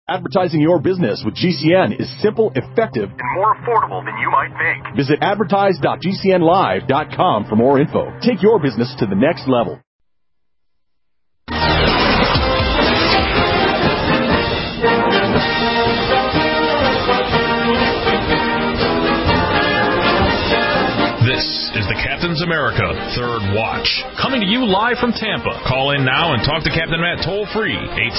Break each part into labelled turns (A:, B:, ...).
A: Advertising your business with GCN is simple, effective, and more affordable than you might think. Visit advertise.gcnlive.com for more info. Take your business to the next level.
B: This is the Captain's America Third Watch, coming to you live from Tampa. Call in now and talk to Captain Matt toll-free,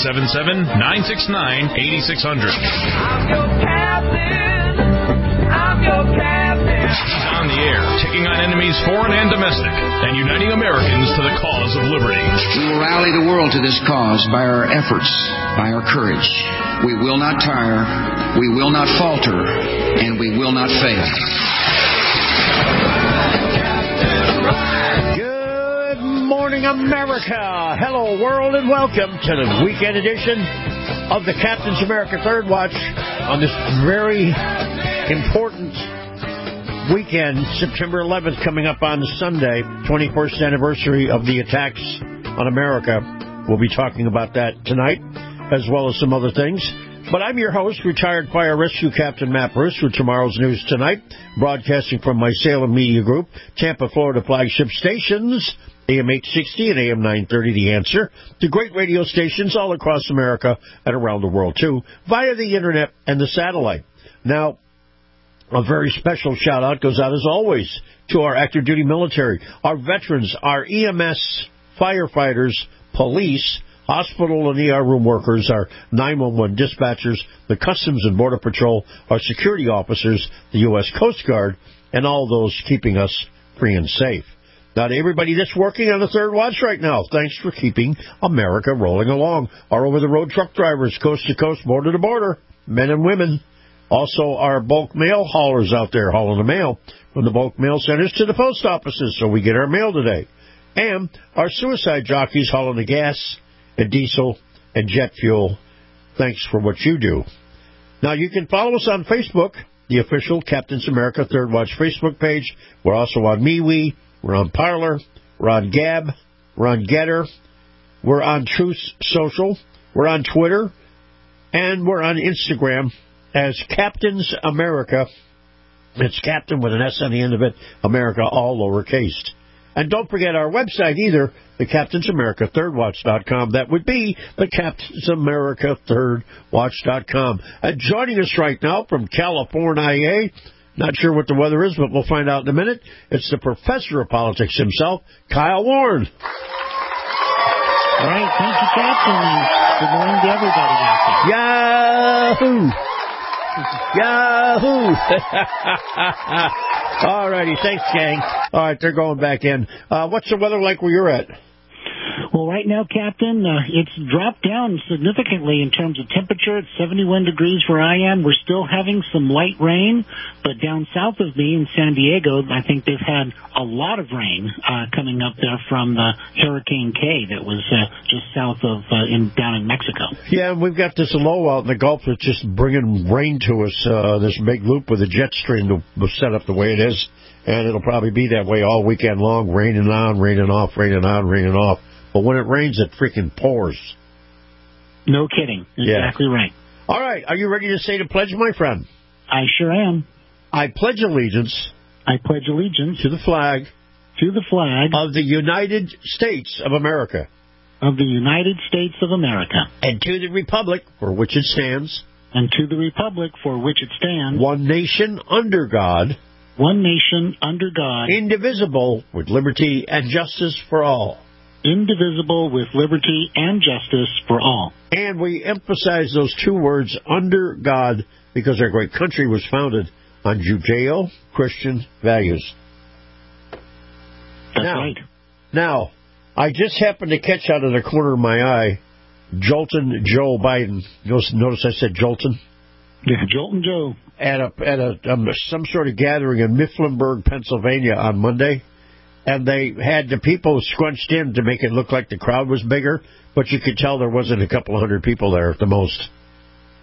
B: 877-969-8600.
C: I'm your captain. I'm your captain.
B: He's on the air, taking on enemies foreign and domestic, and uniting Americans to the cause of liberty.
D: We will rally the world to this cause by our efforts, by our courage. We will not tire, we will not falter, and we will not fail.
E: Good morning, America. Hello, world, and welcome to the weekend edition of the Captain's America Third Watch on this very important weekend, September 11th, coming up on Sunday, 21st anniversary of the attacks on America. We'll be talking about that tonight, as well as some other things. But I'm your host, retired fire rescue captain Matt Bruce, with tomorrow's news tonight, broadcasting from my Salem Media Group, Tampa, Florida flagship stations, AM 860 and AM 930, The Answer, to great radio stations all across America and around the world, too, via the Internet and the satellite. Now, a very special shout-out goes out, as always, to our active duty military, our veterans, our EMS, firefighters, police, hospital and ER room workers, our 911 dispatchers, the Customs and Border Patrol, our security officers, the U.S. Coast Guard, and all those keeping us free and safe. Now, to everybody that's working on the Third Watch right now, thanks for keeping America rolling along. Our over-the-road truck drivers, coast to coast, border to border, men and women. Also, our bulk mail haulers out there hauling the mail from the bulk mail centers to the post offices so we get our mail today. And our suicide jockeys hauling the gas and diesel and jet fuel. Thanks for what you do. Now, you can follow us on Facebook, the official Captain's America Third Watch Facebook page. We're also on MeWe. We're on Parler. We're on Gab. We're on Getter. We're on Truth Social. We're on Twitter. And we're on Instagram as Captain's America. It's Captain with an S on the end of it, America, all lowercase. And don't forget our website either, the CaptainsAmericaThirdWatch.com. That would be the CaptainsAmericaThirdWatch.com. And joining us right now from California, not sure what the weather is, but we'll find out in a minute. It's the professor of politics himself, Kyle Warren.
F: All right, thank you, Captain, and good morning to everybody out there.
E: Yahoo! All righty, thanks, gang. All right, they're going back in. What's the weather like where you're at?
F: Well, right now, Captain, it's dropped down significantly in terms of temperature. It's 71 degrees where I am. We're still having some light rain, but down south of me in San Diego, I think they've had a lot of rain coming up there from the Hurricane K that was just south of down in Mexico.
E: Yeah, and we've got this low out in the Gulf that's just bringing rain to us, this big loop with a jet stream was set up the way it is, and it'll probably be that way all weekend long, raining on, raining off, raining on, raining off. But when it rains, it freaking pours.
F: No kidding. Exactly right.
E: All right. Are you ready to say the pledge, my friend?
F: I sure am.
E: I pledge allegiance.
F: I pledge allegiance.
E: To the flag.
F: To the flag.
E: Of the United States of America.
F: Of the United States of America.
E: And to the republic for which it stands.
F: And to the republic for which it stands.
E: One nation under God.
F: One nation under God.
E: Indivisible with liberty and justice for all.
F: Indivisible with liberty and justice for all.
E: And we emphasize those two words, under God, because our great country was founded on Judeo-Christian values.
F: That's right.
E: Now, I just happened to catch out of the corner of my eye Jolton Joe Biden. Notice I said Jolton?
F: Yeah, Jolton Joe.
E: At some sort of gathering in Mifflinburg, Pennsylvania on Monday. And they had the people scrunched in to make it look like the crowd was bigger, but you could tell there wasn't a couple of hundred people there at the most.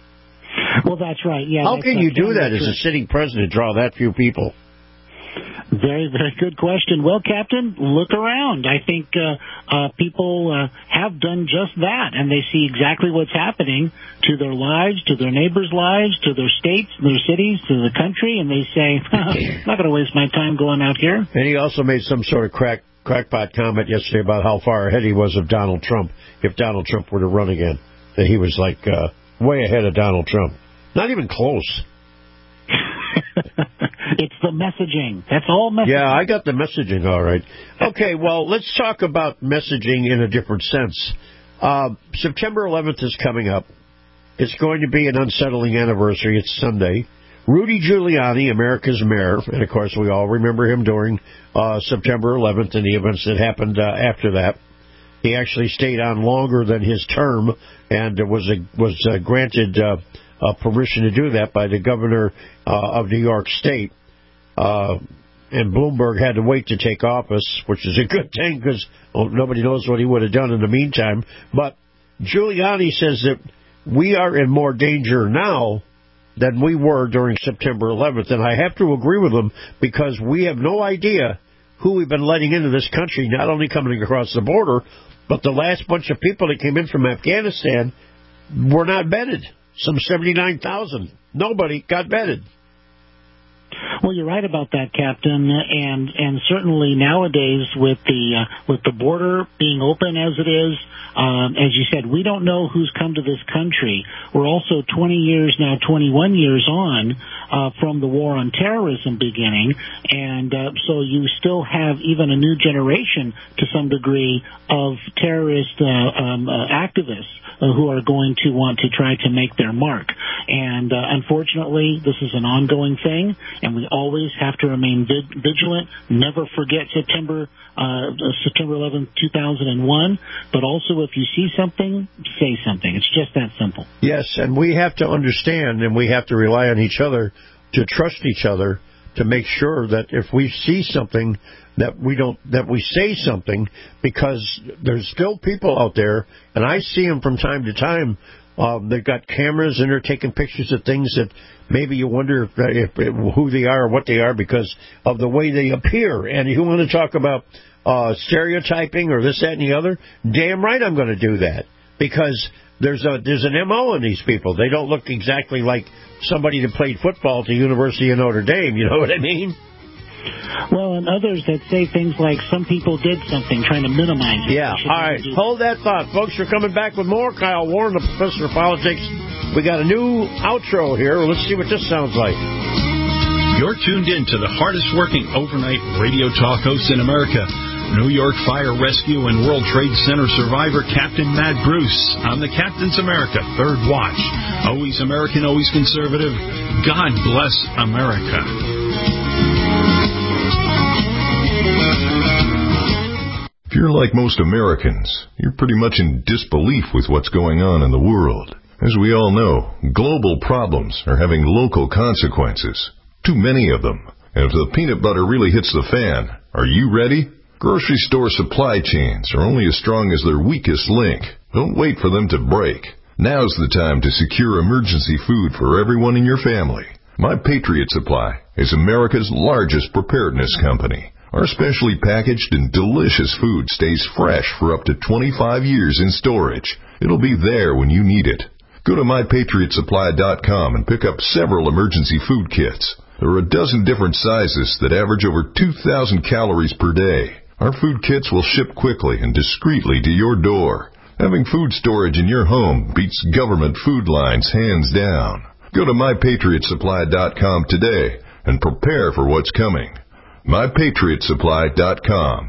F: Well, that's right. Yeah.
E: How can you do that as a sitting president, draw that few people?
F: Very, very good question. Well, Captain, look around. I think people have done just that, and they see exactly what's happening to their lives, to their neighbors' lives, to their states, their cities, to the country, and they say, I'm not going to waste my time going out here.
E: And he also made some sort of crackpot comment yesterday about how far ahead he was of Donald Trump if Donald Trump were to run again. That he was, like, way ahead of Donald Trump. Not even close.
F: It's the messaging. That's all messaging.
E: Yeah, I got the messaging all right. Okay, well, let's talk about messaging in a different sense. September 11th is coming up. It's going to be an unsettling anniversary. It's Sunday. Rudy Giuliani, America's mayor, and, of course, we all remember him during September 11th and the events that happened after that. He actually stayed on longer than his term and was granted permission to do that by the governor of New York State. And Bloomberg had to wait to take office, which is a good thing because nobody knows what he would have done in the meantime. But Giuliani says that we are in more danger now than we were during September 11th. And I have to agree with him because we have no idea who we've been letting into this country, not only coming across the border, but the last bunch of people that came in from Afghanistan were not vetted. Some 79,000. Nobody got vetted.
F: Well, you're right about that, Captain, and certainly nowadays with the border being open as it is, as you said, we don't know who's come to this country. We're also 21 years on from the war on terrorism beginning, and so you still have even a new generation to some degree of terrorist activists who are going to want to try to make their mark. And unfortunately, this is an ongoing thing, and we always have to remain vigilant. Never forget September 11th, 2001. But also, if you see something, say something. It's just that simple.
E: Yes, and we have to understand, and we have to rely on each other to trust each other to make sure that if we see something, that we say something, because there's still people out there, and I see them from time to time. They've got cameras and they're taking pictures of things that maybe you wonder if who they are or what they are because of the way they appear. And you want to talk about stereotyping or this, that, and the other? Damn right I'm going to do that because there's an MO in these people. They don't look exactly like somebody that played football at the University of Notre Dame. You know what I mean?
F: Well, and others that say things like some people did something, trying to minimize it.
E: Yeah, all right. Hold that thought, folks. We're coming back with more. Kyle Warren, the professor of politics. We got a new outro here. Let's see what this sounds like.
G: You're tuned in to the hardest-working overnight radio talk host in America, New York Fire Rescue and World Trade Center survivor Captain Matt Bruce on the Captain's America Third Watch. Always American, always conservative. God bless America.
H: If you're like most Americans, you're pretty much in disbelief with what's going on in the world. As we all know, global problems are having local consequences. Too many of them. And if the peanut butter really hits the fan, are you ready? Grocery store supply chains are only as strong as their weakest link. Don't wait for them to break. Now's the time to secure emergency food for everyone in your family. My Patriot Supply is America's largest preparedness company. Our specially packaged and delicious food stays fresh for up to 25 years in storage. It'll be there when you need it. Go to MyPatriotSupply.com and pick up several emergency food kits. There are a dozen different sizes that average over 2,000 calories per day. Our food kits will ship quickly and discreetly to your door. Having food storage in your home beats government food lines hands down. Go to MyPatriotSupply.com today and prepare for what's coming. MyPatriotSupply.com.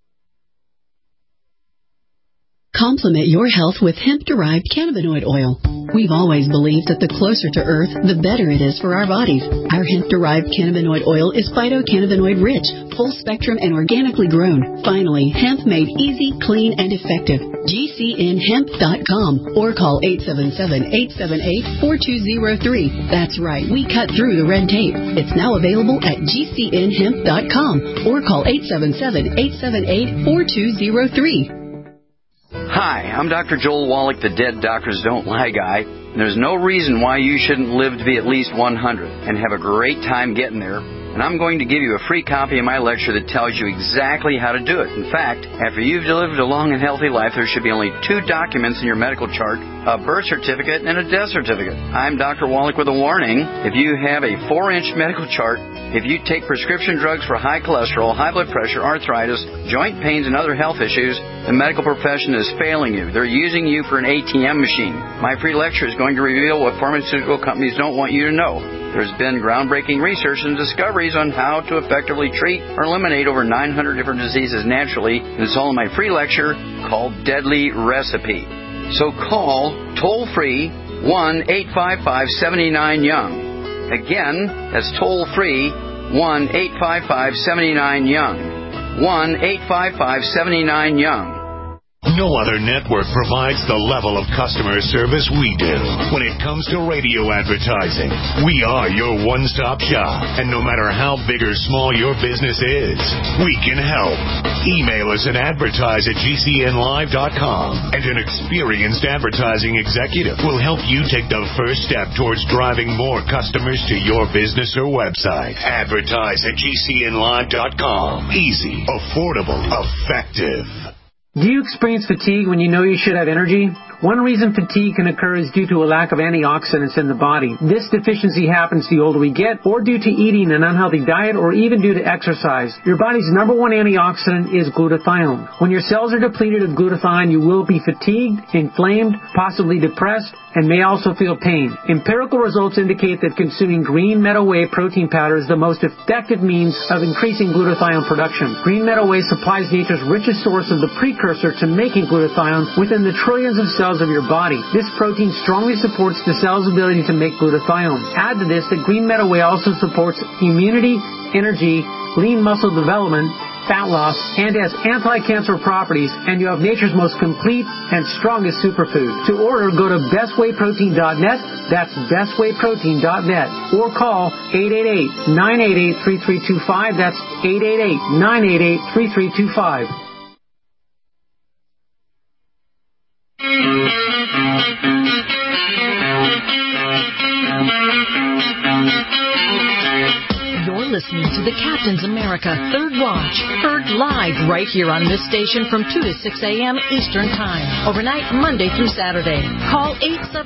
I: Complement your health with hemp-derived cannabinoid oil. We've always believed that the closer to Earth, the better it is for our bodies. Our hemp-derived cannabinoid oil is phytocannabinoid-rich, full-spectrum, and organically grown. Finally, hemp made easy, clean, and effective. GCNhemp.com or call 877-878-4203. That's right, we cut through the red tape. It's now available at GCNhemp.com or call 877-878-4203.
J: Hi, I'm Dr. Joel Wallach, the Dead Doctors Don't Lie guy. There's no reason why you shouldn't live to be at least 100 and have a great time getting there. and I'm going to give you a free copy of my lecture that tells you exactly how to do it. In fact, after you've lived a long and healthy life, there should be only 2 documents in your medical chart, a birth certificate and a death certificate. I'm Dr. Wallach with a warning. If you have a 4-inch medical chart, if you take prescription drugs for high cholesterol, high blood pressure, arthritis, joint pains, and other health issues, the medical profession is failing you. They're using you for an ATM machine. My free lecture is going to reveal what pharmaceutical companies don't want you to know. There's been groundbreaking research and discoveries on how to effectively treat or eliminate over 900 different diseases naturally, and it's all in my free lecture called Deadly Recipe. So call toll-free 1-855-79-YOUNG. Again, that's toll-free 1-855-79-YOUNG. 1-855-79-YOUNG.
K: No other network provides the level of customer service we do. When it comes to radio advertising, we are your one-stop shop. And no matter how big or small your business is, we can help. Email us at advertise@gcnlive.com, and an experienced advertising executive will help you take the first step towards driving more customers to your business or website. Advertise@gcnlive.com. Easy, affordable, effective.
L: Do you experience fatigue when you know you should have energy? One reason fatigue can occur is due to a lack of antioxidants in the body. This deficiency happens the older we get, or due to eating an unhealthy diet, or even due to exercise. Your body's number one antioxidant is glutathione. When your cells are depleted of glutathione, you will be fatigued, inflamed, possibly depressed, and may also feel pain. Empirical results indicate that consuming green meadow whey protein powder is the most effective means of increasing glutathione production. Green meadow whey supplies nature's richest source of the precursor to making glutathione within the trillions of cells of your body. This protein strongly supports the cell's ability to make glutathione. Add to this that green meadow whey also supports immunity, energy, lean muscle development, fat loss, and has anti-cancer properties, and you have nature's most complete and strongest superfood. To order, go to bestwayprotein.net, that's bestwayprotein.net, or call 888-988-3325, that's 888-988-3325.
M: You're listening to the Captain's America Third Watch, heard live right here on this station from 2 to 6 a.m. Eastern Time, overnight Monday through Saturday. Call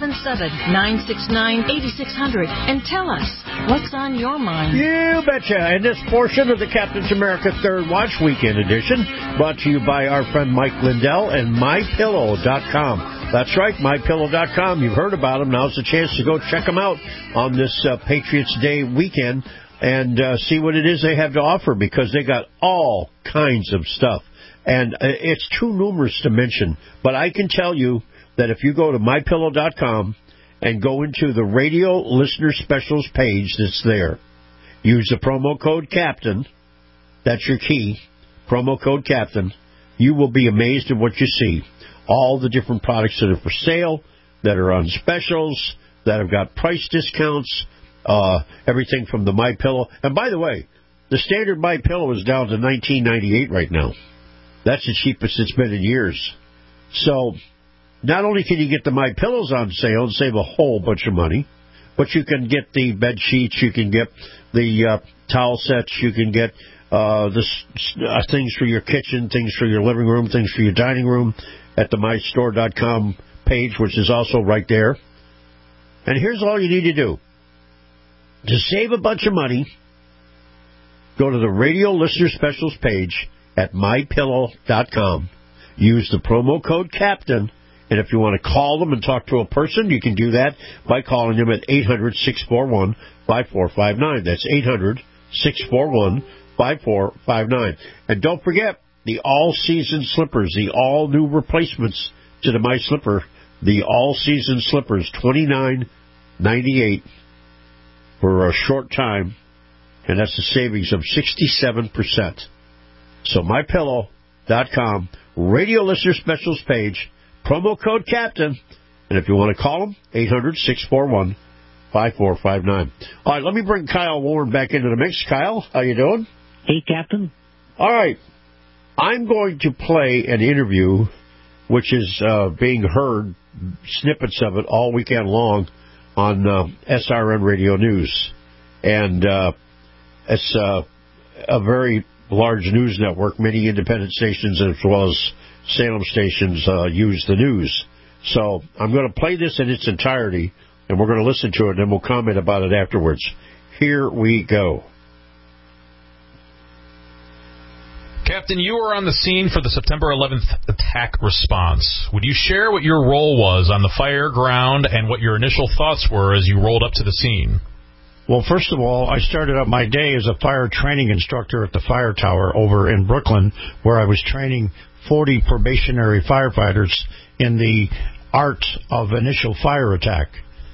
M: 877-969-8600 and tell us what's on your mind.
E: You betcha. And this portion of the Captain's America Third Watch Weekend Edition brought to you by our friend Mike Lindell and MyPillow.com. That's right, MyPillow.com. You've heard about them. Now's the chance to go check them out on this Patriots Day weekend and see what it is they have to offer, because they got all kinds of stuff. And it's too numerous to mention, but I can tell you that if you go to MyPillow.com and go into the radio listener specials page that's there, use the promo code CAPTAIN, that's your key, promo code CAPTAIN, you will be amazed at what you see. All the different products that are for sale, that are on specials, that have got price discounts, everything from the MyPillow. And by the way, the standard MyPillow is down to $19.98 right now. That's the cheapest it's been in years. So not only can you get the MyPillows on sale and save a whole bunch of money, but you can get the bed sheets, you can get the towel sets, you can get things for your kitchen, things for your living room, things for your dining room at the mystore.com page, which is also right there. And here's all you need to do. To save a bunch of money, go to the Radio Listener Specials page at MyPillow.com. Use the promo code CAPTAIN, and if you want to call them and talk to a person, you can do that by calling them at 800-641-5459. That's 800-641-5459. And don't forget, the all-season slippers, the all-new replacements to the My Slipper, the all-season slippers, $29.98 for a short time, and that's a savings of 67%. So MyPillow.com, Radio Listener Specials page, promo code CAPTAIN, and if you want to call them, 800-641-5459. All right, let me bring Kyle Warren back into the mix. Kyle, how you doing?
F: Hey, Captain.
E: All right. I'm going to play an interview which is being heard, snippets of it, all weekend long on SRN Radio News. And It's a very large news network. Many independent stations as well as Salem stations use the news. So I'm going to play this in its entirety, and we're going to listen to it, and then we'll comment about it afterwards. Here we go.
B: Captain, you were on the scene for the September 11th attack response. Would you share what your role was on the fire ground and what your initial thoughts were as you rolled up to the scene?
E: Well, first of all, I started out my day as a fire training instructor at the fire tower over in Brooklyn, where I was training 40 probationary firefighters in the art of initial fire attack.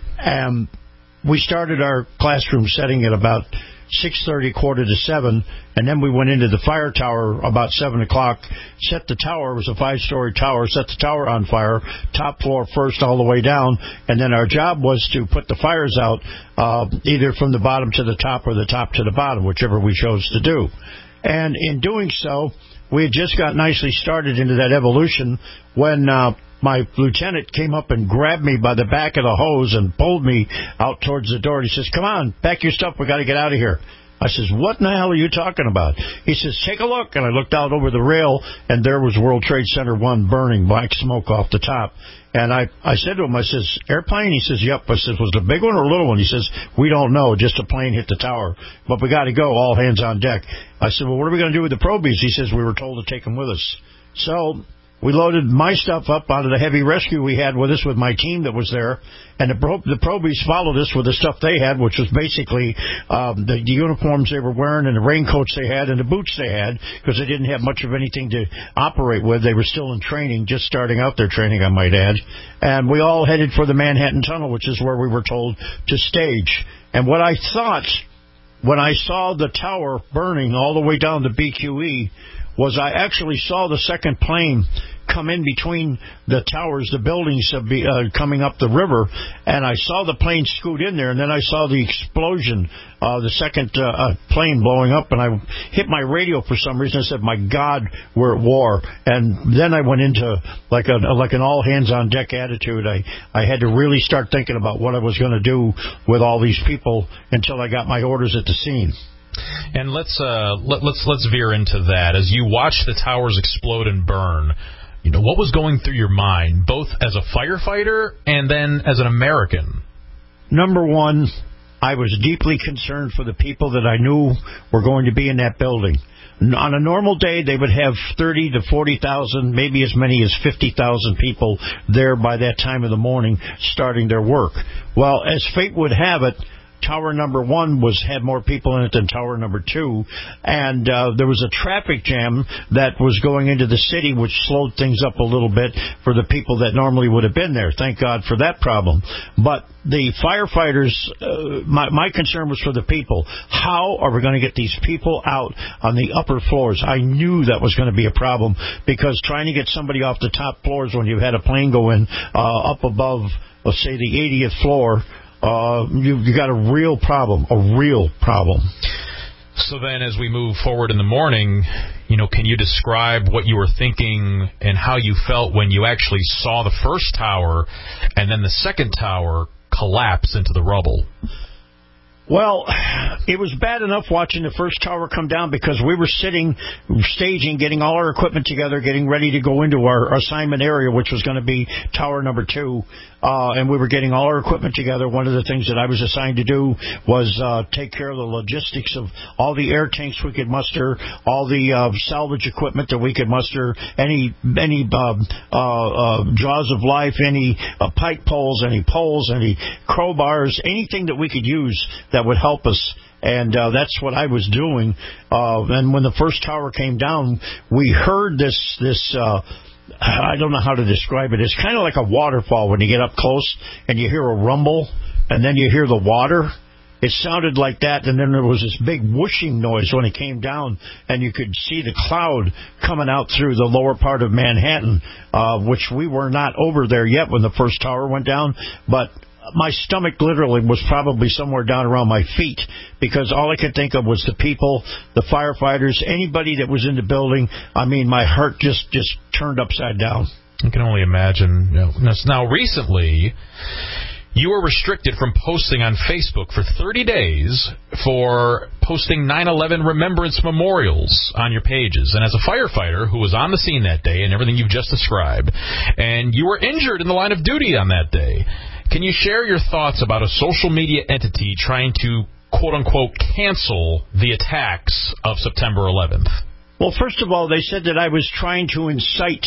E: And we started our classroom setting at about 6:30, 6:45, and then we went into the fire tower about 7 o'clock, set the tower, it was a 5-story tower, set the tower on fire, top floor first all the way down, and then our job was to put the fires out either from the bottom to the top or the top to the bottom, whichever we chose to do. And in doing so, we had just got nicely started into that evolution when my lieutenant came up and grabbed me by the back of the hose and pulled me out towards the door. And he says, "Come on, pack your stuff. We got to get out of here." I says, "What in the hell are you talking about?" He says, "Take a look." And I looked out over the rail, and there was World Trade Center 1 burning, black smoke off the top. And I said to him, I says, "Airplane?" He says, "Yep." I says, "Was it a big one or a little one?" He says, "We don't know. Just a plane hit the tower. But we got to go. All hands on deck." I said, "Well, what are we going to do with the probies?" He says, "We were told to take them with us." So we loaded my stuff up out of the heavy rescue we had with us with my team that was there, and the probies followed us with the stuff they had, which was basically the uniforms they were wearing and the raincoats they had and the boots they had, because they didn't have much of anything to operate with. They were still in training, just starting out their training, I might add. And we all headed for the Manhattan Tunnel, which is where we were told to stage. And what I thought when I saw the tower burning all the way down to BQE was I actually saw the second plane come in between the towers, the buildings coming up the river, and I saw the plane scoot in there, and then I saw the explosion, the second plane blowing up, and I hit my radio for some reason. I said, "My God, we're at war." And then I went into like an all-hands-on-deck attitude. I had to really start thinking about what I was going to do with all these people until I got my orders at the scene.
B: And let's veer into that. As you watch the towers explode and burn, what was going through your mind, both as a firefighter and then as an American?
E: Number one, I was deeply concerned for the people that I knew were going to be in that building. On a normal day, they would have 30 to 40,000, maybe as many as 50,000 people there by that time of the morning starting their work. Well, as fate would have it, Tower number 1 had more people in it than Tower number 2, and there was a traffic jam that was going into the city, which slowed things up a little bit for the people that normally would have been there. Thank God for that problem. But the firefighters, my concern was for the people. How are we going to get these people out on the upper floors? I knew that was going to be a problem, because trying to get somebody off the top floors when you've had a plane go in up above, let's say, the 80th floor, you got a real problem.
B: So then as we move forward in the morning, can you describe what you were thinking and how you felt when you actually saw the first tower and then the second tower collapse into the rubble?
E: Well, it was bad enough watching the first tower come down, because we were staging, getting all our equipment together, getting ready to go into our assignment area, which was going to be tower number 2. And we were getting all our equipment together. One of the things that I was assigned to do was take care of the logistics of all the air tanks we could muster, all the salvage equipment that we could muster, any jaws of life, any pike poles, any crowbars, anything that we could use that would help us. And that's what I was doing. And when the first tower came down, we heard this I don't know how to describe it. It's kind of like a waterfall when you get up close and you hear a rumble and then you hear the water. It sounded like that, and then there was this big whooshing noise when it came down, and you could see the cloud coming out through the lower part of Manhattan, which we were not over there yet when the first tower went down, but my stomach literally was probably somewhere down around my feet, because all I could think of was the people, the firefighters, anybody that was in the building. I mean, my heart just turned upside down.
B: I can only imagine. Now, recently, you were restricted from posting on Facebook for 30 days for posting 9/11 remembrance memorials on your pages. And as a firefighter who was on the scene that day and everything you've just described, and you were injured in the line of duty on that day, can you share your thoughts about a social media entity trying to, quote-unquote, cancel the attacks of September 11th?
E: Well, first of all, they said that I was trying to incite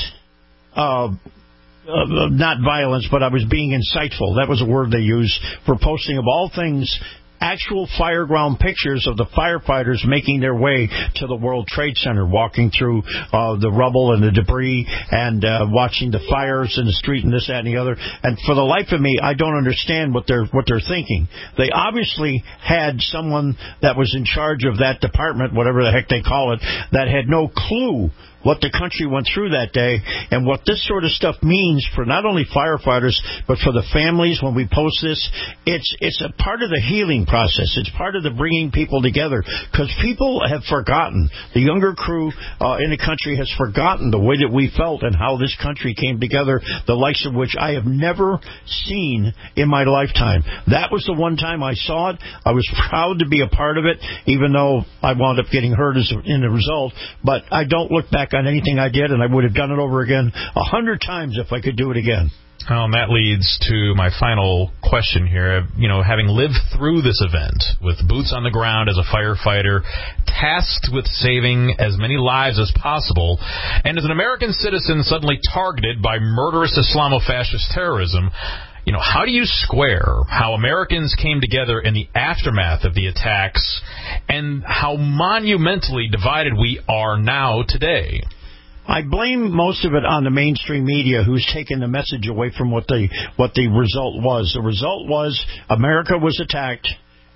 E: not violence, but I was being insightful. That was a word they used for posting, of all things, actual fireground pictures of the firefighters making their way to the World Trade Center, walking through the rubble and the debris and watching the fires in the street and this, that, and the other. And for the life of me, I don't understand what they're thinking. They obviously had someone that was in charge of that department, whatever the heck they call it, that had no clue what the country went through that day and what this sort of stuff means for not only firefighters but for the families. When we post this, it's a part of the healing process. It's part of the bringing people together, because people have forgotten. The younger crew in the country has forgotten the way that we felt and how this country came together, the likes of which I have never seen in my lifetime. That was the one time I saw it. I was proud to be a part of it, even though I wound up getting hurt in the result. But I don't look back on anything I did, and I would have done it over again 100 times if I could do it again.
B: And that leads to my final question here. You know, having lived through this event with boots on the ground as a firefighter, tasked with saving as many lives as possible, and as an American citizen suddenly targeted by murderous Islamofascist terrorism, you know, how do you square how Americans came together in the aftermath of the attacks and how monumentally divided we are now today?
E: I blame most of it on the mainstream media, who's taken the message away from what the result was. The result was America was attacked.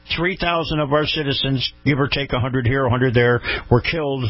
E: 3,000 of our citizens, give or take 100 here, 100 there, were killed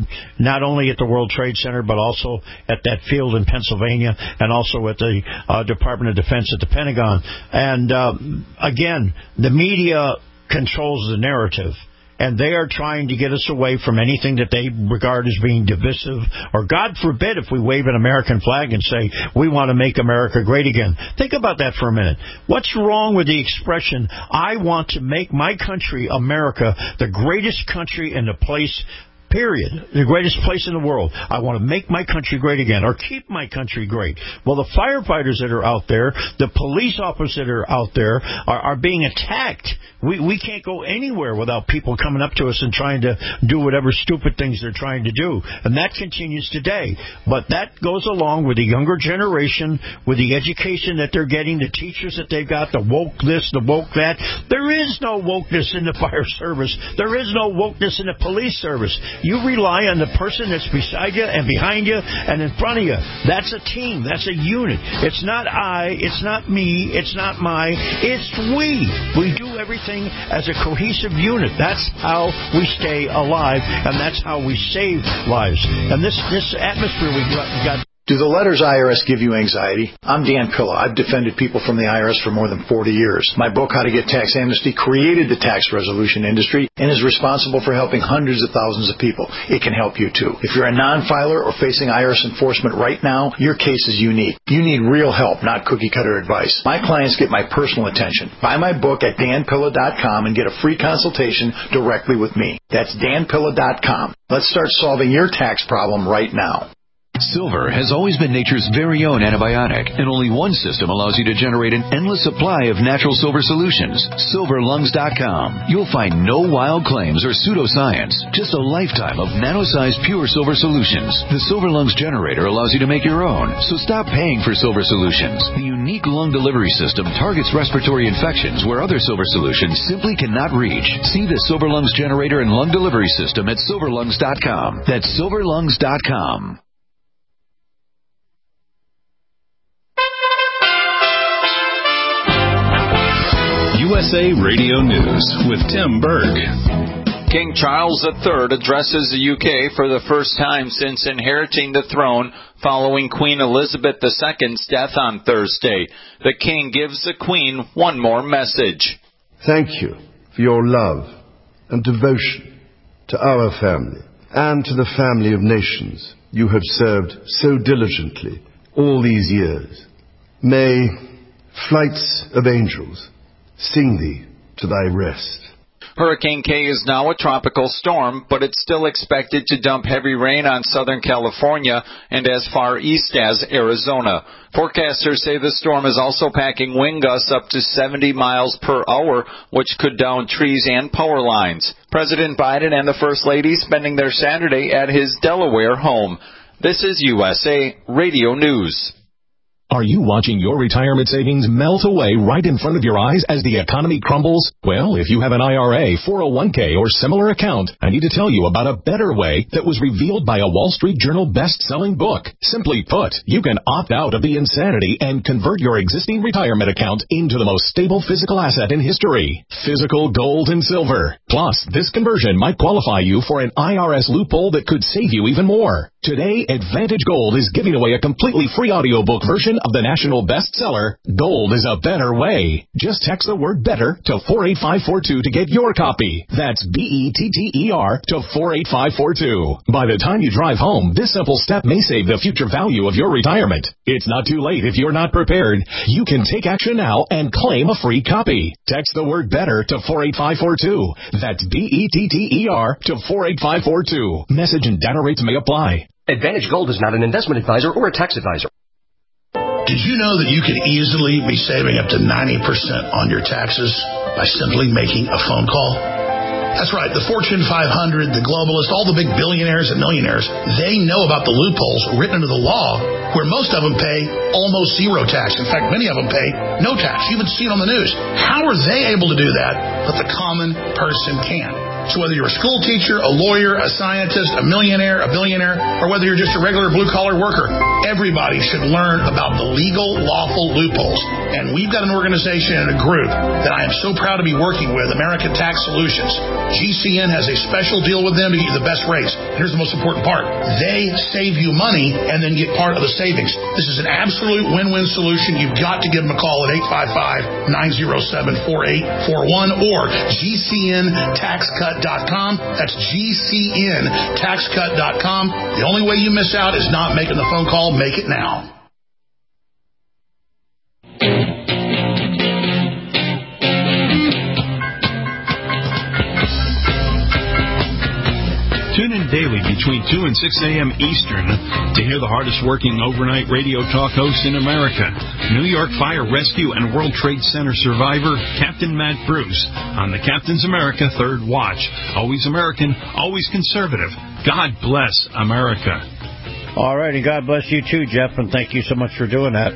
E: not only at the World Trade Center but also at that field in Pennsylvania and also at the Department of Defense at the Pentagon. And again, the media controls the narrative. And they are trying to get us away from anything that they regard as being divisive, or God forbid if we wave an American flag and say, we want to make America great again. Think about that for a minute. What's wrong with the expression, I want to make my country, America, the greatest country in the place, period, the greatest place in the world. I want to make my country great again, or keep my country great. Well, the firefighters that are out there, the police officers that are out there are being attacked. We can't go anywhere without people coming up to us and trying to do whatever stupid things they're trying to do. And that continues today. But that goes along with the younger generation, with the education that they're getting, the teachers that they've got, the woke this, the woke that. There is no wokeness in the fire service. There is no wokeness in the police service. You rely on the person that's beside you and behind you and in front of you. That's a team. That's a unit. It's not I. It's not me. It's not my. It's we. We do everything as a cohesive unit. That's how we stay alive, and that's how we save lives. And this atmosphere we got.
N: Do the letters IRS give you anxiety? I'm Dan Pilla. I've defended people from the IRS for more than 40 years. My book, How to Get Tax Amnesty, created the tax resolution industry and is responsible for helping hundreds of thousands of people. It can help you, too. If you're a non-filer or facing IRS enforcement right now, your case is unique. You need real help, not cookie-cutter advice. My clients get my personal attention. Buy my book at danpilla.com and get a free consultation directly with me. That's danpilla.com. Let's start solving your tax problem right now.
O: Silver has always been nature's very own antibiotic, and only one system allows you to generate an endless supply of natural silver solutions. SilverLungs.com. You'll find no wild claims or pseudoscience, just a lifetime of nano-sized pure silver solutions. The Silver Lungs generator allows you to make your own, so stop paying for silver solutions. The unique lung delivery system targets respiratory infections where other silver solutions simply cannot reach. See the Silver Lungs generator and lung delivery system at SilverLungs.com. That's SilverLungs.com.
G: USA Radio News with Tim Berg.
P: King Charles III addresses the UK for the first time since inheriting the throne following Queen Elizabeth II's death on Thursday. The King gives the Queen one more message.
Q: Thank you for your love and devotion to our family and to the family of nations you have served so diligently all these years. May flights of angels sing thee to thy rest.
P: Hurricane K is now a tropical storm, but it's still expected to dump heavy rain on Southern California and as far east as Arizona. Forecasters say the storm is also packing wind gusts up to 70 miles per hour, which could down trees and power lines. President Biden and the First Lady spending their Saturday at his Delaware home. This is USA Radio News.
A: Are you watching your retirement savings melt away right in front of your eyes as the economy crumbles? Well, if you have an IRA, 401k, or similar account, I need to tell you about a better way that was revealed by a Wall Street Journal best-selling book. Simply put, you can opt out of the insanity and convert your existing retirement account into the most stable physical asset in history, physical gold and silver. Plus, this conversion might qualify you for an IRS loophole that could save you even more. Today, Advantage Gold is giving away a completely free audiobook version of the national bestseller, Gold is a Better Way. Just text the word BETTER to 48542 to get your copy. That's BETTER to 48542. By the time you drive home, this simple step may save the future value of your retirement. It's not too late if you're not prepared. You can take action now and claim a free copy. Text the word BETTER to 48542. That's BETTER to 48542. Message and data rates may apply.
R: Advantage Gold is not an investment advisor or a tax advisor.
S: Did you know that you could easily be saving up to 90% on your taxes by simply making a phone call? That's right. The Fortune 500, the globalists, all the big billionaires and millionaires, they know about the loopholes written into the law where most of them pay almost zero tax. In fact, many of them pay no tax. You even see it on the news. How are they able to do that, but the common person can? So whether you're a school teacher, a lawyer, a scientist, a millionaire, a billionaire, or whether you're just a regular blue-collar worker, everybody should learn about the legal, lawful loopholes. And we've got an organization and a group that I am so proud to be working with, American Tax Solutions. GCN has a special deal with them to get you the best rates. Here's the most important part. They save you money and then get part of the savings. This is an absolute win-win solution. You've got to give them a call at 855-907-4841 or GCNTaxCut.com. That's GCNTaxCut.com. The only way you miss out is not making the phone call. Make it now.
G: Tune in daily between 2 and 6 a.m. Eastern to hear the hardest working overnight radio talk host in America, New York Fire Rescue and World Trade Center survivor, Captain Matt Bruce, on the Captain's America Third Watch. Always American, always conservative. God bless America.
E: All right, and God bless you too, Jeff, and thank you so much for doing that.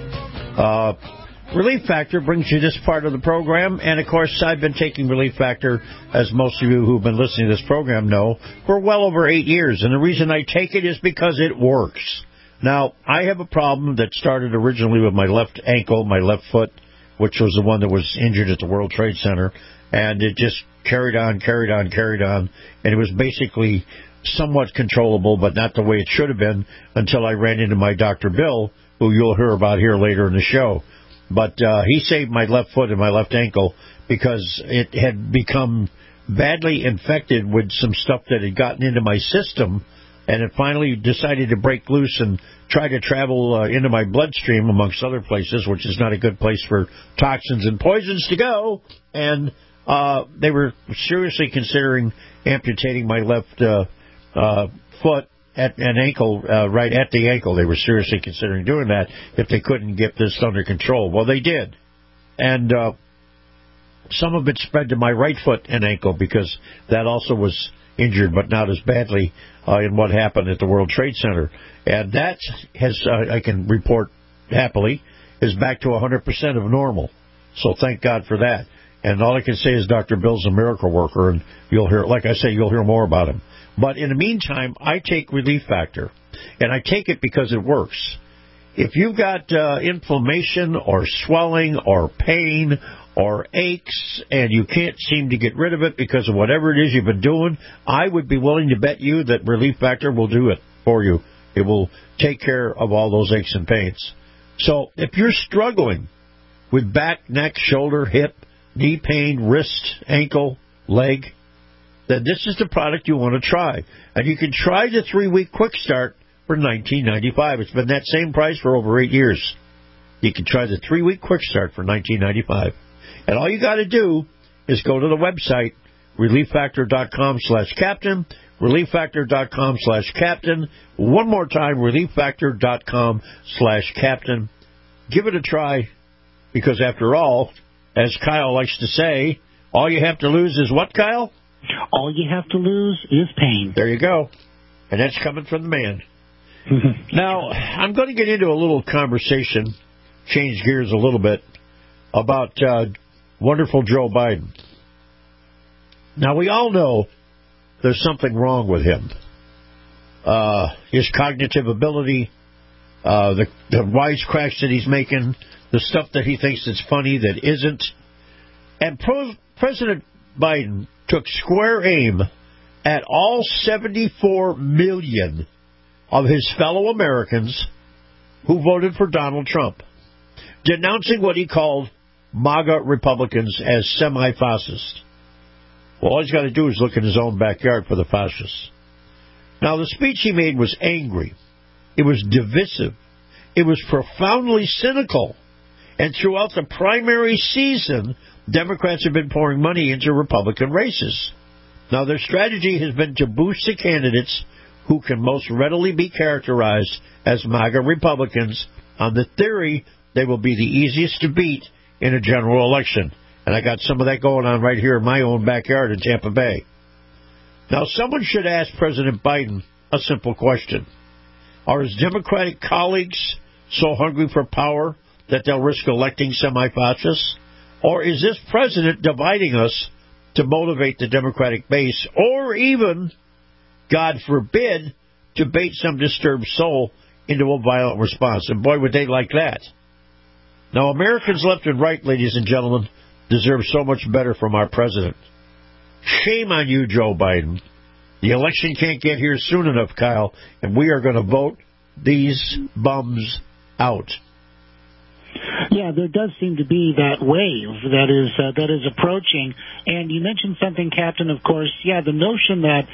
E: Relief Factor brings you this part of the program, and of course I've been taking Relief Factor, as most of you who've been listening to this program know, for well over 8 years, and the reason I take it is because it works. Now, I have a problem that started originally with my left ankle, my left foot, which was the one that was injured at the World Trade Center, and it just carried on, and it was basically somewhat controllable, but not the way it should have been until I ran into my Dr. Bill, who you'll hear about here later in the show. But he saved my left foot and my left ankle because it had become badly infected with some stuff that had gotten into my system, and it finally decided to break loose and try to travel into my bloodstream, amongst other places, which is not a good place for toxins and poisons to go. And they were seriously considering amputating my left foot at an ankle, right at the ankle. They were seriously considering doing that if they couldn't get this under control. Well, they did. And some of it spread to my right foot and ankle because that also was injured, but not as badly in what happened at the World Trade Center. And that has, I can report happily, is back to 100% of normal. So thank God for that. And all I can say is Dr. Bill's a miracle worker, and you'll hear, like I say, you'll hear more about him. But in the meantime, I take Relief Factor, and I take it because it works. If you've got inflammation or swelling or pain or aches and you can't seem to get rid of it because of whatever it is you've been doing, I would be willing to bet you that Relief Factor will do it for you. It will take care of all those aches and pains. So if you're struggling with back, neck, shoulder, hip, knee pain, wrist, ankle, leg, then this is the product you want to try. And you can try the 3-week quick start for $19.95. It's been that same price for over 8 years. You can try the 3-week quick start for $19.95. And all you got to do is go to the website, ReliefFactor.com/captain. ReliefFactor.com/captain. One more time, ReliefFactor.com/captain. Give it a try, because after all, as Kyle likes to say, all you have to lose is what, Kyle?
F: All you have to lose is pain.
E: There you go. And that's coming from the man. Now, I'm going to get into a little conversation, change gears a little bit, about wonderful Joe Biden. Now, we all know there's something wrong with him. His cognitive ability, the wisecracks that he's making, the stuff that he thinks is funny that isn't. And President Biden took square aim at all 74 million of his fellow Americans who voted for Donald Trump, denouncing what he called MAGA Republicans as semi-fascist. Well, all he's got to do is look in his own backyard for the fascists. Now, the speech he made was angry. It was divisive. It was profoundly cynical. And throughout the primary season, Democrats have been pouring money into Republican races. Now, their strategy has been to boost the candidates who can most readily be characterized as MAGA Republicans on the theory they will be the easiest to beat in a general election. And I got some of that going on right here in my own backyard in Tampa Bay. Now, someone should ask President Biden a simple question. Are his Democratic colleagues so hungry for power that they'll risk electing semi-fascists? Or is this president dividing us to motivate the Democratic base, or even, God forbid, to bait some disturbed soul into a violent response? And boy, would they like that. Now, Americans left and right, ladies and gentlemen, deserve so much better from our president. Shame on you, Joe Biden. The election can't get here soon enough, Kyle, and we are going to vote these bums out.
F: Yeah, there does seem to be that wave that is approaching. And you mentioned something, Captain, of course. Yeah, the notion that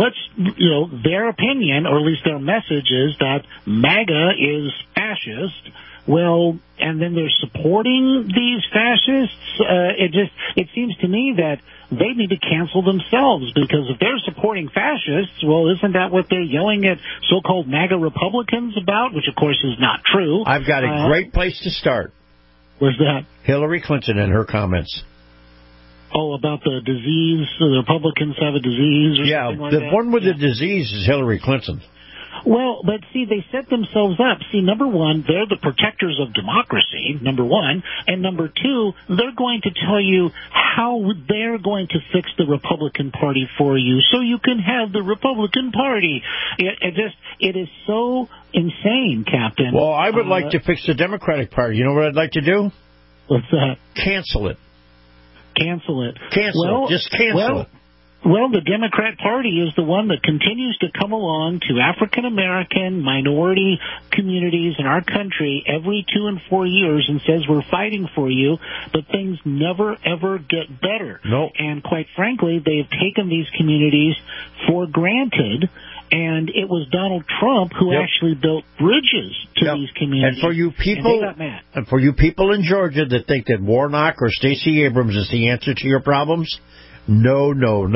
F: their opinion, or at least their message, is that MAGA is fascist. Well, and then they're supporting these fascists. It seems to me that they need to cancel themselves, because if they're supporting fascists, well, isn't that what they're yelling at so-called MAGA Republicans about? Which, of course, is not true.
E: I've got a great place to start.
F: Where's that?
E: Hillary Clinton and her comments.
F: Oh, about the disease. The Republicans have a disease or something like that?
E: Yeah, the one with the disease is Hillary Clinton.
F: Well, but see, they set themselves up. See, number one, they're the protectors of democracy, number one. And number two, they're going to tell you how they're going to fix the Republican Party for you so you can have the Republican Party. It is so insane, Captain.
E: Well, I would like to fix the Democratic Party. You know what I'd like to do?
F: What's that?
E: Cancel it.
F: Cancel it.
E: Cancel it. Just cancel it.
F: Well, the Democrat Party is the one that continues to come along to African-American minority communities in our country every 2 and 4 years and says we're fighting for you, but things never, ever get better.
E: Nope.
F: And quite frankly, they've taken these communities for granted, and it was Donald Trump who actually built bridges to these communities.
E: And for you people,
F: and they got mad.
E: And for you people in Georgia that think that Warnock or Stacey Abrams is the answer to your problems, no.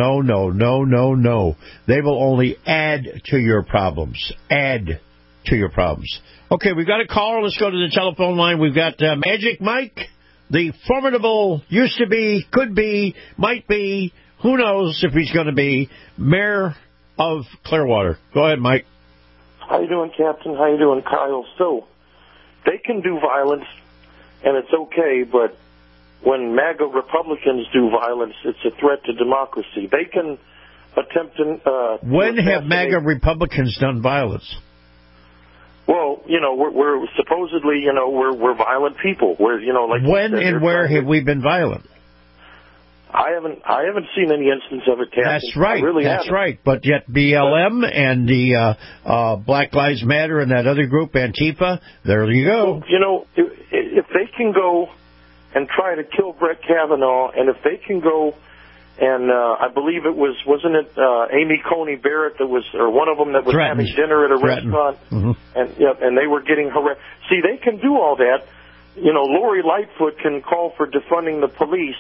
E: They will only add to your problems. Add to your problems. Okay, we've got a caller. Let's go to the telephone line. We've got Magic Mike, the formidable, used to be, could be, might be, who knows if he's going to be, mayor of Clearwater. Go ahead, Mike.
T: How you doing, Captain? How you doing, Kyle? So, they can do violence, and it's okay, but when MAGA Republicans do violence, it's a threat to democracy. They can attempt to...
E: when have MAGA Republicans done violence?
T: Well, we're supposedly, we're violent people. Like
E: when and where have we been violent?
T: I haven't seen any instance of it, Captain.
E: That's right. That's
T: haven't.
E: right. But yet BLM and the Black Lives Matter and that other group, Antifa, there you go.
T: Well, if they can go and try to kill Brett Kavanaugh, and if they can go and I believe wasn't it Amy Coney Barrett that was, or one of them that was having dinner at a restaurant, and they were getting harassed. See, they can do all that. Lori Lightfoot can call for defunding the police,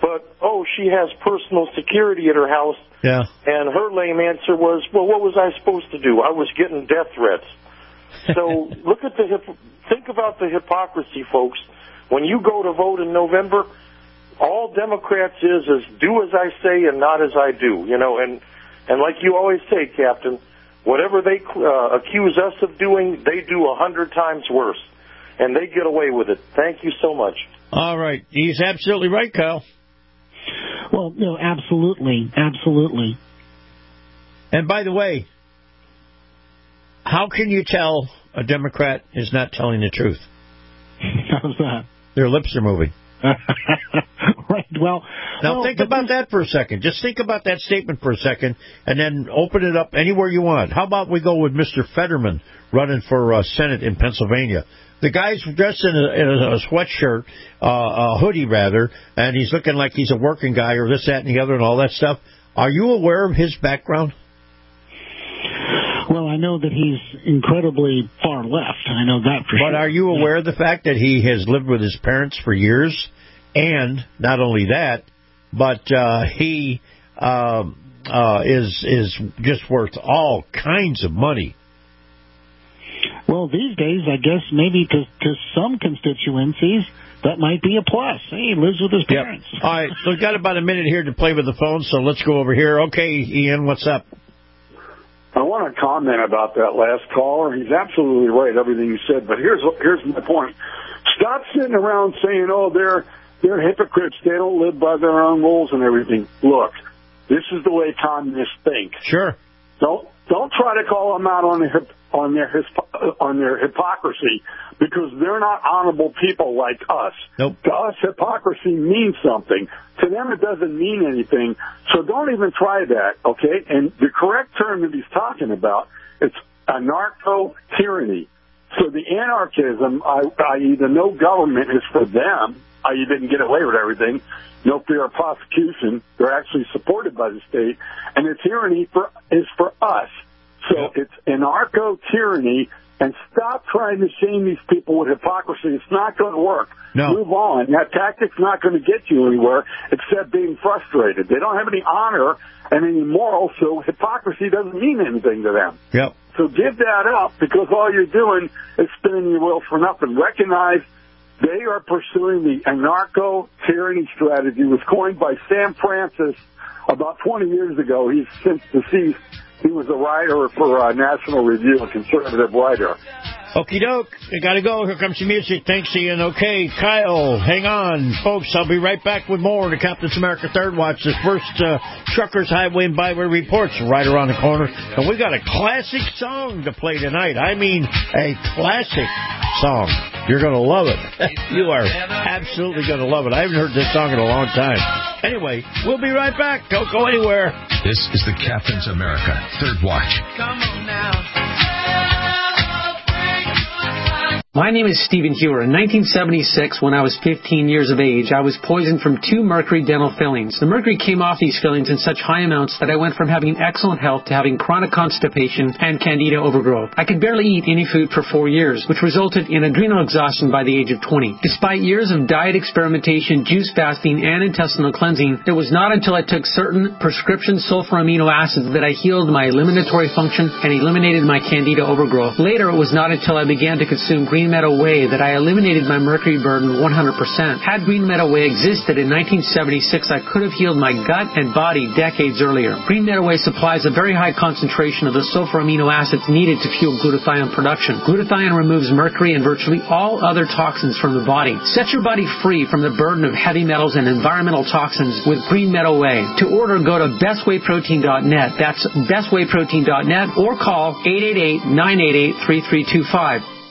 T: but, she has personal security at her house.
E: Yeah.
T: And her lame answer was, well, what was I supposed to do? I was getting death threats. So think about the hypocrisy, folks. When you go to vote in November, all Democrats is do as I say and not as I do. And like you always say, Captain, whatever they accuse us of doing, they do 100 times worse. And they get away with it. Thank you so much.
E: All right. He's absolutely right, Kyle.
F: Well, no, absolutely. Absolutely.
E: And by the way, how can you tell a Democrat is not telling the truth?
F: How's that?
E: Their lips are moving.
F: Right. Well,
E: now think about that for a second. Just think about that statement for a second, and then open it up anywhere you want. How about we go with Mr. Fetterman running for Senate in Pennsylvania? The guy's dressed in a sweatshirt, a hoodie rather, and he's looking like he's a working guy or this, that, and the other, and all that stuff. Are you aware of his background?
F: Well, I know that he's incredibly far left. I know that for sure.
E: But are you aware of the fact that he has lived with his parents for years? And not only that, but he is just worth all kinds of money.
F: Well, these days, I guess maybe to some constituencies, that might be a plus. Hey, he lives with his parents.
E: Yep. All right, so we've got about a minute here to play with the phone, so let's go over here. Okay, Ian, what's up?
U: I want to comment about that last caller. He's absolutely right, everything he said, but here's my point. Stop sitting around saying, they're hypocrites. They don't live by their own rules and everything. Look, this is the way communists think.
E: Sure.
U: Don't try to call them out on their hypocrisy, because they're not honorable people like us.
E: Nope.
U: To us, hypocrisy means something. To them, it doesn't mean anything. So don't even try that, okay? And the correct term that he's talking about, it's anarcho-tyranny. So the anarchism, i.e. the no government is for them, i.e. they can get away with everything, no fear of prosecution, they're actually supported by the state, and the tyranny is for us. So it's anarcho-tyranny, and stop trying to shame these people with hypocrisy. It's not going to work.
E: No.
U: Move on. That tactic's not going to get you anywhere except being frustrated. They don't have any honor and any morals, so hypocrisy doesn't mean anything to them.
E: Yep.
U: So give that up, because all you're doing is spinning your wheels for nothing. Recognize they are pursuing the anarcho-tyranny strategy. It was coined by Sam Francis about 20 years ago. He's since deceased. He was a writer for National Review, a conservative writer.
E: Okie doke. We got to go. Here comes some music. Thanks, Ian. Okay, Kyle, hang on. Folks, I'll be right back with more of the Captain's America Third Watch. This first Truckers Highway and Byway Reports right around the corner. And we got a classic song to play tonight. I mean, a classic song. You're going to love it. You are absolutely going to love it. I haven't heard this song in a long time. Anyway, we'll be right back. Don't go anywhere.
A: This is the Captain's America Third Watch.
C: Come on now.
L: My name is Stephen Hewer. In 1976, when I was 15 years of age, I was poisoned from 2 mercury dental fillings. The mercury came off these fillings in such high amounts that I went from having excellent health to having chronic constipation and candida overgrowth. I could barely eat any food for 4 years, which resulted in adrenal exhaustion by the age of 20. Despite years of diet experimentation, juice fasting, and intestinal cleansing, it was not until I took certain prescription sulfur amino acids that I healed my eliminatory function and eliminated my candida overgrowth. Later, it was not until I began to consume Green Meadow Whey that I eliminated my mercury burden 100%. Had Green Meadow Whey existed in 1976, I could have healed my gut and body decades earlier. Green Meadow Whey supplies a very high concentration of the sulfur amino acids needed to fuel glutathione production. Glutathione removes mercury and virtually all other toxins from the body. Set your body free from the burden of heavy metals and environmental toxins with Green Meadow Whey. To order, go to bestwayprotein.net. That's bestwayprotein.net, or call 888-988-3325.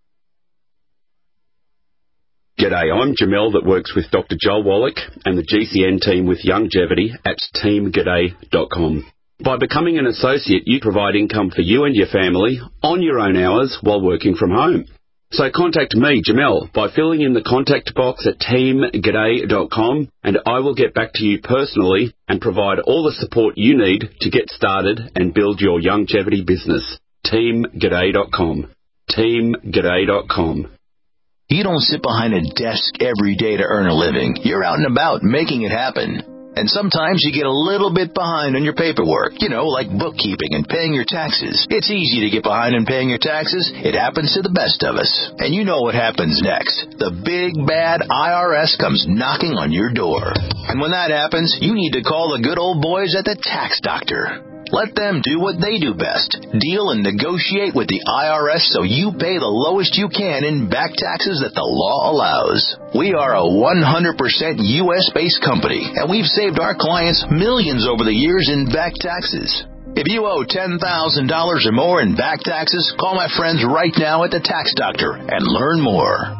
V: G'day, I'm Jamel that works with Dr. Joel Wallach and the GCN team with Longevity at teamg'day.com. By becoming an associate, you provide income for you and your family on your own hours while working from home. So contact me, Jamel, by filling in the contact box at teamg'day.com, and I will get back to you personally and provide all the support you need to get started and build your longevity business. teamg'day.com. teamg'day.com.
D: You don't sit behind a desk every day to earn a living. You're out and about making it happen. And sometimes you get a little bit behind on your paperwork, like bookkeeping and paying your taxes. It's easy to get behind in paying your taxes. It happens to the best of us. And you know what happens next. The big, bad IRS comes knocking on your door. And when that happens, you need to call the good old boys at the Tax Doctor. Let them do what they do best. Deal and negotiate with the IRS so you pay the lowest you can in back taxes that the law allows. We are a 100% U.S.-based company, and we've saved our clients millions over the years in back taxes. If you owe $10,000 or more in back taxes, call my friends right now at the Tax Doctor and learn more.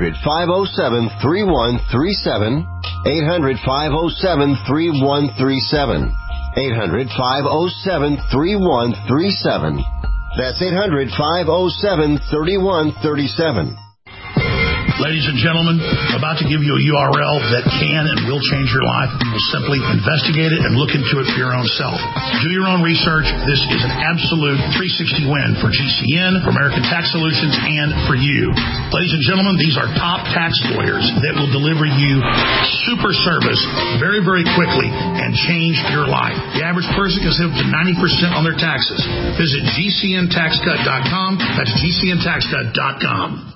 H: 800-507-3137. 800-507-3137. 800-507-3137. That's 800-507-3137.
S: Ladies and gentlemen, about to give you a URL that can and will change your life. You will simply investigate it and look into it for your own self. Do your own research. This is an absolute 360 win for GCN, for American Tax Solutions, and for you. Ladies and gentlemen, these are top tax lawyers that will deliver you super service very, very quickly and change your life. The average person can save up to 90% on their taxes. Visit GCNTaxCut.com. That's GCNTaxCut.com.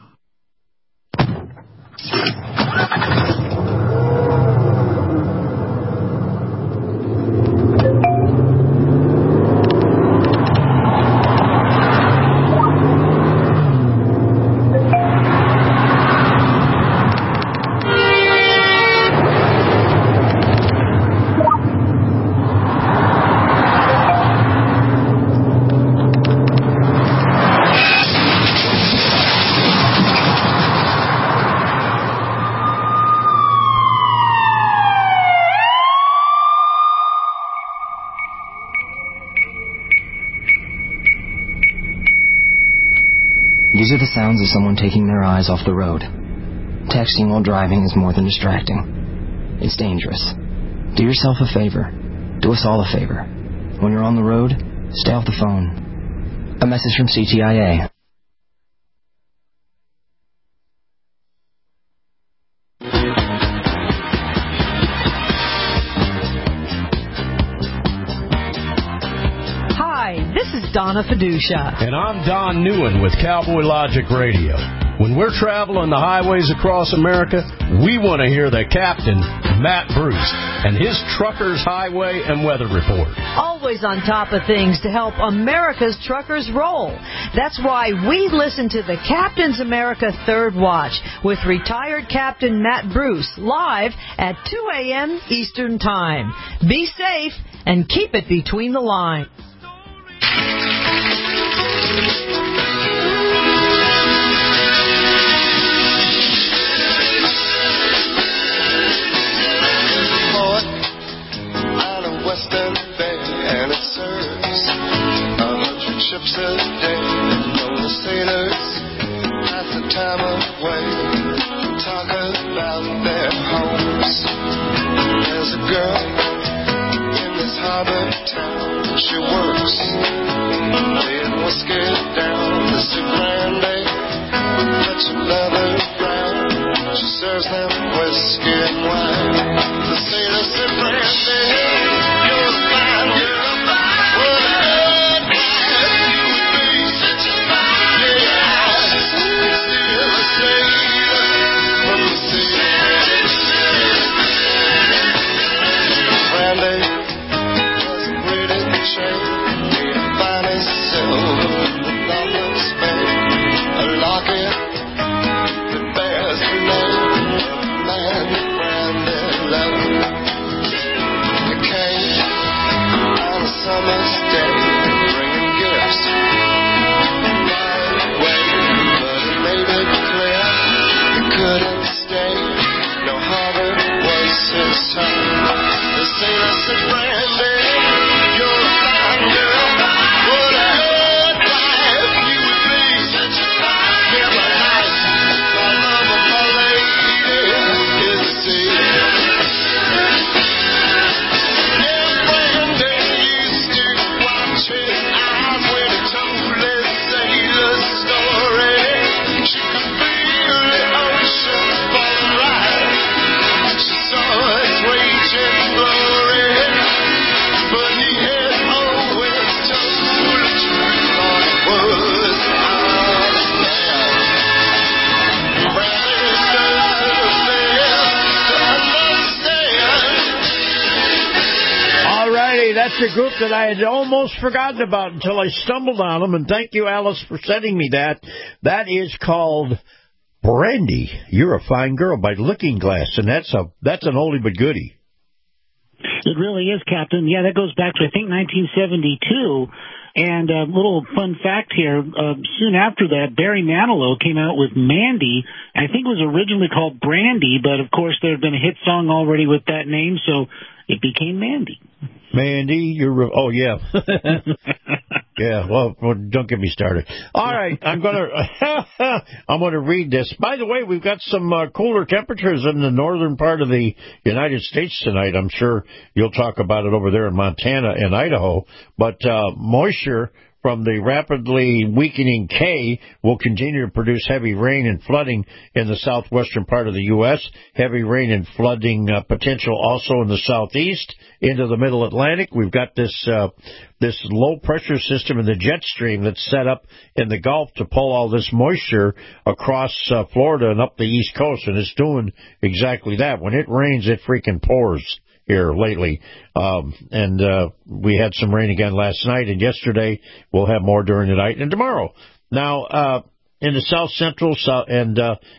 R: These are the sounds of someone taking their eyes off the road. Texting while driving is more than distracting. It's dangerous. Do yourself a favor. Do us all a favor. When you're on the road, stay off the phone. A message from CTIA.
W: Donna Fiducia.
E: And I'm Don Newen with Cowboy Logic Radio. When we're traveling the highways across America, we want to hear the captain, Matt Bruce, and his Truckers Highway and Weather Report.
W: Always on top of things to help America's truckers roll. That's why we listen to the Captain's America Third Watch with retired Captain Matt Bruce live at 2 a.m. Eastern Time. Be safe and keep it between the lines.
C: Western Bay, and it serves 100 ships a day. Know the sailors pass the time away, talk about their homes. There's a girl in this harbor town. She works laying whiskey down. This is brandy, let your lover round. She serves them whiskey and wine. The sailors say brandy. Couldn't stay, no harbor was his home. The sailor said
E: that's a group that I had almost forgotten about until I stumbled on them, and thank you, Alice, for sending me that. That is called Brandy, You're a Fine Girl by Looking Glass, and that's an oldie but goodie.
F: It really is, Captain. Yeah, that goes back to, I think, 1972. And a little fun fact here, soon after that, Barry Manilow came out with Mandy. I think it was originally called Brandy, but of course there had been a hit song already with that name, so it became Mandy.
E: Mandy, oh yeah. Yeah, well, don't get me started. All right, I'm gonna read this. By the way, we've got some cooler temperatures in the northern part of the United States tonight. I'm sure you'll talk about it over there in Montana and Idaho. But moisture from the rapidly weakening K will continue to produce heavy rain and flooding in the southwestern part of the U.S., heavy rain and flooding potential also in the southeast, into the middle Atlantic. We've got this low-pressure system in the jet stream that's set up in the Gulf to pull all this moisture across Florida and up the East Coast, and it's doing exactly that. When it rains, it freaking pours here lately. And we had some rain again last night, and yesterday we'll have more during the night and tomorrow. Now, in the south central and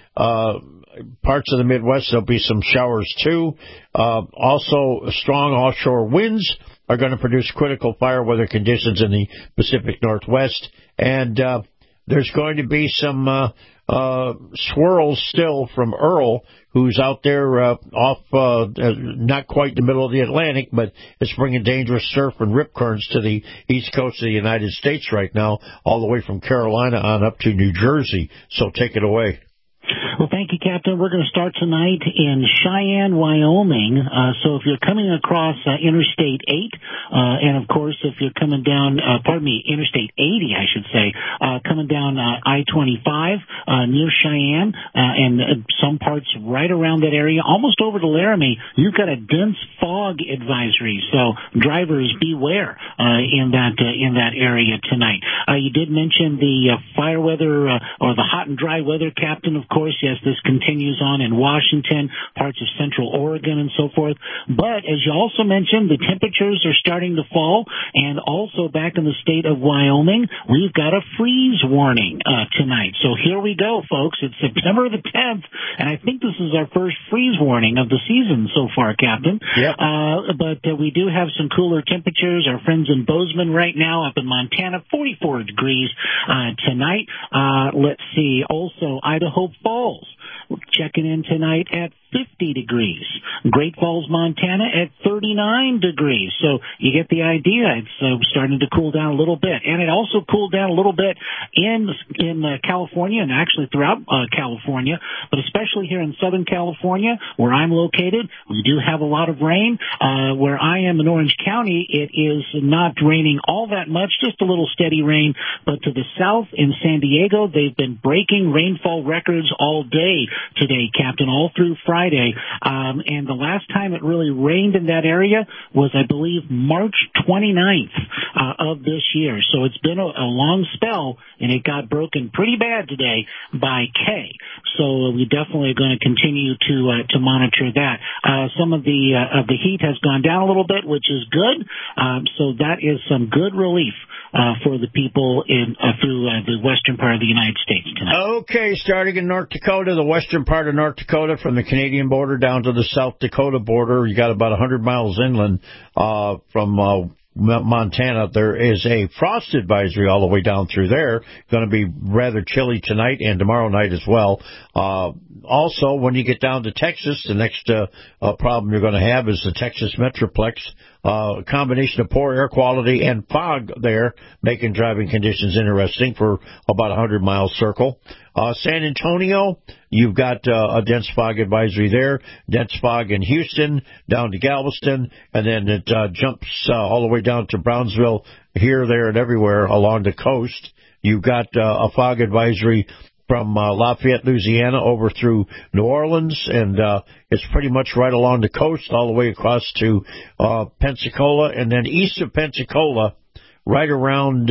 E: parts of the Midwest, there'll be some showers too. Also, strong offshore winds are going to produce critical fire weather conditions in the Pacific Northwest, and there's going to be some swirls still from Earl, who's out there off, not quite in the middle of the Atlantic, but it's bringing dangerous surf and rip currents to the east coast of the United States right now, all the way from Carolina on up to New Jersey. So take it away.
F: Well, thank you, Captain. We're going to start tonight in Cheyenne, Wyoming. So if you're coming across Interstate 8, and of course if you're coming down, Interstate 80, I should say, coming down I-25 near Cheyenne, and some parts right around that area, almost over to Laramie, you've got a dense fog advisory. So drivers beware in that area tonight. You did mention the fire weather or the hot and dry weather, Captain. Of course, yes, this continues on in Washington, parts of central Oregon, and so forth. But as you also mentioned, the temperatures are starting to fall, and also back in the state of Wyoming, we've got a freeze warning tonight. So here we go, folks. It's September the 10th, and I think this is our first freeze warning of the season so far, Captain.
E: Yep.
F: But we do have some cooler temperatures. Our friends in Bozeman right now up in Montana, 44 degrees tonight. Let's see. Also, Idaho Falls, checking in tonight at 50 degrees. Great Falls, Montana at 39 degrees. So you get the idea. It's starting to cool down a little bit. And it also cooled down a little bit in California, and actually throughout California, but especially here in Southern California where I'm located. We do have a lot of rain. Where I am in Orange County, it is not raining all that much, just a little steady rain. But to the south in San Diego, they've been breaking rainfall records all day today, Captain, all through Friday. And the last time it really rained in that area was, I believe, March 29th of this year. So it's been a long spell, and it got broken pretty bad today by K. So we definitely are going to continue to monitor that. Some of the heat has gone down a little bit, which is good. So that is some good relief for the people through the western part of the United States tonight.
E: Okay, starting in North Dakota, the western part of North Dakota, from the Canadian border down to the South Dakota border, you got about 100 miles inland from Montana. There is a frost advisory all the way down through there. Going to be rather chilly tonight and tomorrow night as well. Also, when you get down to Texas, the next problem you're going to have is the Texas Metroplex. A combination of poor air quality and fog there, making driving conditions interesting for about a 100-mile circle. San Antonio, you've got a dense fog advisory there, dense fog in Houston, down to Galveston, and then it jumps all the way down to Brownsville, here, there, and everywhere along the coast. You've got a fog advisory from Lafayette, Louisiana, over through New Orleans, and it's pretty much right along the coast, all the way across to Pensacola, and then east of Pensacola, right around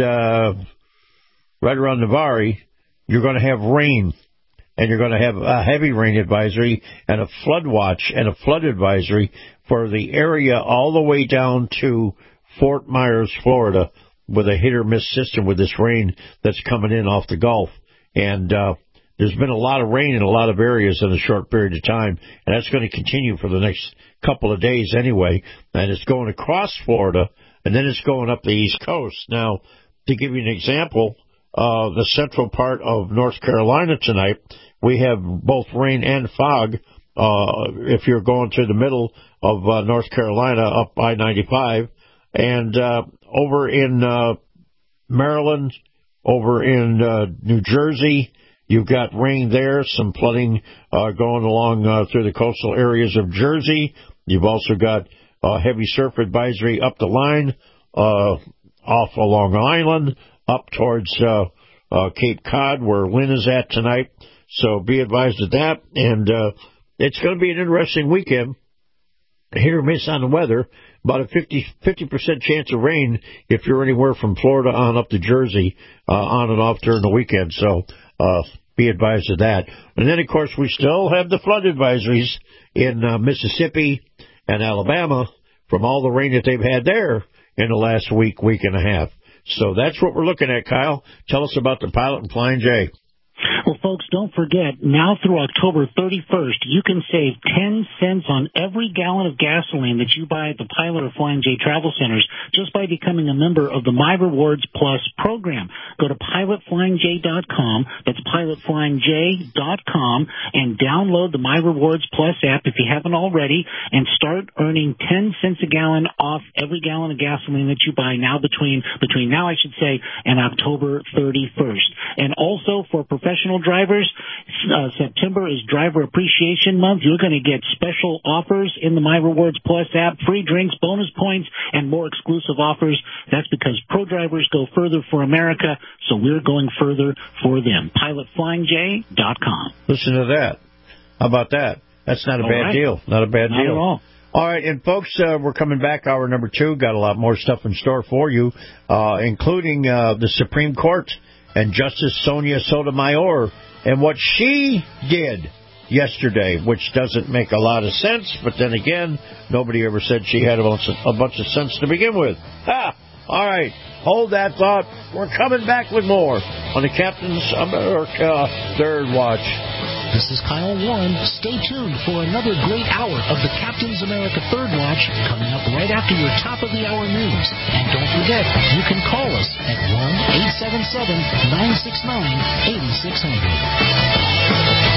E: Navarre, you're going to have rain, and you're going to have a heavy rain advisory and a flood watch and a flood advisory for the area all the way down to Fort Myers, Florida, with a hit-or-miss system with this rain that's coming in off the Gulf. And there's been a lot of rain in a lot of areas in a short period of time, and that's going to continue for the next couple of days anyway. And it's going across Florida, and then it's going up the East Coast. Now, to give you an example, the central part of North Carolina tonight, we have both rain and fog. If you're going through the middle of North Carolina up I-95, and over in Maryland, over in New Jersey, you've got rain there, some flooding going along through the coastal areas of Jersey. You've also got heavy surf advisory up the line, off of Long Island, up towards Cape Cod, where Lynn is at tonight. So be advised of that. And it's going to be an interesting weekend. Hit or miss on the weather. About a 50% chance of rain if you're anywhere from Florida on up to Jersey, on and off during the weekend. So be advised of that. And then, of course, we still have the flood advisories in Mississippi and Alabama from all the rain that they've had there in the last week and a half. So that's what we're looking at, Kyle. Tell us about the Pilot and Flying J.
F: Well, folks, don't forget, now through October 31st, you can save 10 cents on every gallon of gasoline that you buy at the Pilot or Flying J travel centers just by becoming a member of the My Rewards Plus program. Go to pilotflyingj.com, that's pilotflyingj.com, and download the My Rewards Plus app if you haven't already, and start earning 10 cents a gallon off every gallon of gasoline that you buy now between now, I should say, and October 31st. And also for professional drivers, September is Driver Appreciation Month. You're going to get special offers in the My Rewards Plus app, free drinks, bonus points, and more exclusive offers. That's because pro drivers go further for America, so we're going further for them. PilotFlyingJ.com.
E: Listen to that. How about that? That's not a bad deal. Not a bad deal.
F: Not at all.
E: All right, and folks, we're coming back, hour number 2. Got a lot more stuff in store for you, including the Supreme Court and Justice Sonia Sotomayor and what she did yesterday, which doesn't make a lot of sense, but then again, nobody ever said she had a bunch of sense to begin with. All right, hold that thought. We're coming back with more on the Captain's America Third Watch.
I: This is Kyle Warren. Stay tuned for another great hour of the Captain's America Third Watch coming up right after your top-of-the-hour news. And don't forget, you can call us at 1-877-969-8600.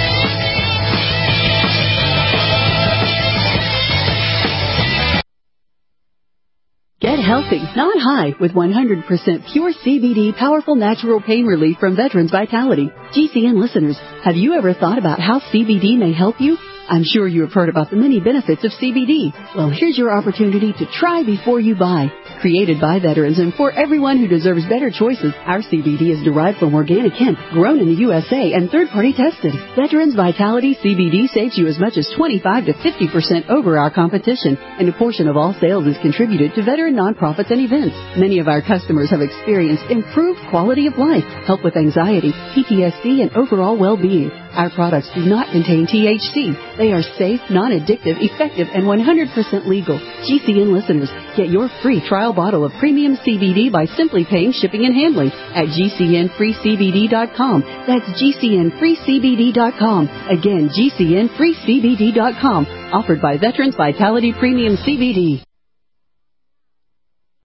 J: Get healthy, not high, with 100% pure CBD powerful natural pain relief from Veterans Vitality. GCN listeners, have you ever thought about how CBD may help you? I'm sure you have heard about the many benefits of CBD. Well, here's your opportunity to try before you buy. Created by veterans and for everyone who deserves better choices, our CBD is derived from organic hemp, grown in the USA, and third-party tested. Veterans Vitality CBD saves you as much as 25 to 50% over our competition, and a portion of all sales is contributed to veteran nonprofits and events. Many of our customers have experienced improved quality of life, help with anxiety, PTSD, and overall well-being. Our products do not contain THC. They are safe, non-addictive, effective, and 100% legal. GCN listeners, get your free trial bottle of premium CBD by simply paying shipping and handling at GCNFreeCBD.com. That's GCNFreeCBD.com. Again, GCNFreeCBD.com. Offered by Veterans Vitality Premium CBD.